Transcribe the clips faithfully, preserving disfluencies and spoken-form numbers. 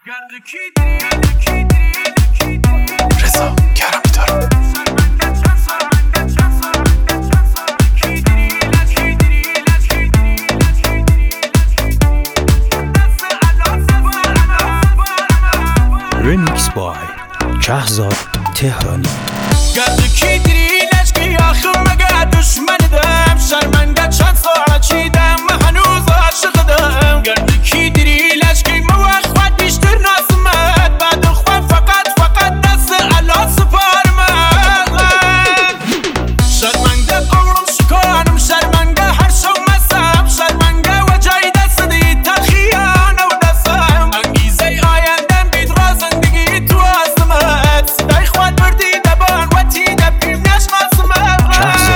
رضا کرمی دارم. Remix by شهزاد تهرانی. گرد کی دیری لشکی آخر مگه دشمن دم شرمنده چند ساعت چیدم و هنوز عاشقدم. گرد کی دیری لشکی موقع خود بیشتر ناسمت بعد خود فقط فقط دست علا سپارمت. شرمنده عمرم شکانم شرمنده هر شو مسم شرمنده و جای دست دی تلخیانه و دستم. انگیزه آیندم دید را زندگی تو عظمت صدای خود بردی دبان و تی دبیم نشناسمت.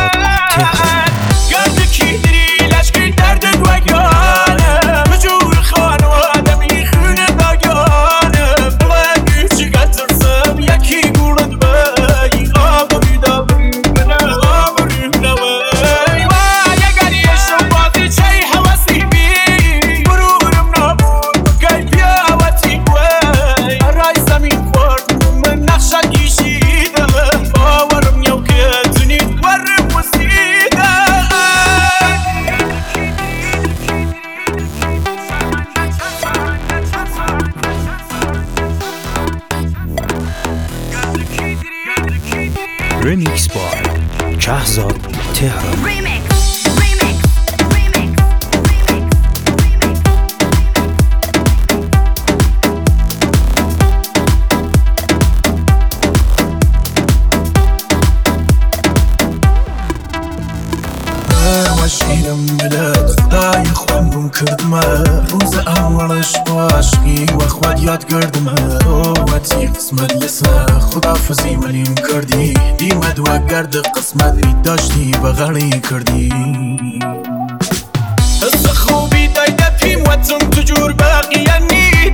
گرد کی دیری لشکی درد دوگانه بجور خانواده می خونه داگانه بلگی چیگه ترسم یکی گورد بی آبری دابری منه آبری نوی وای اگر یه شو بازی چای حواسی بی برورم نابود بگی بیا و تی وی رای زمین خورد من نقشه کشیدم باورم نیو که تونید ورم وسیدم. Remix by شهزاد تهرانی. Remix, remix, remix, remix, وشيرم بلاد خداي خوانم كردمه روز اولش عاشقی و خود یاد کردمه توتی قسمت لسه خدافزی ولیم کردی دیمد و گرد قسمت بی داشتی بغلی کردی. حس خوبی دایده پیم و تم تجور باقی نید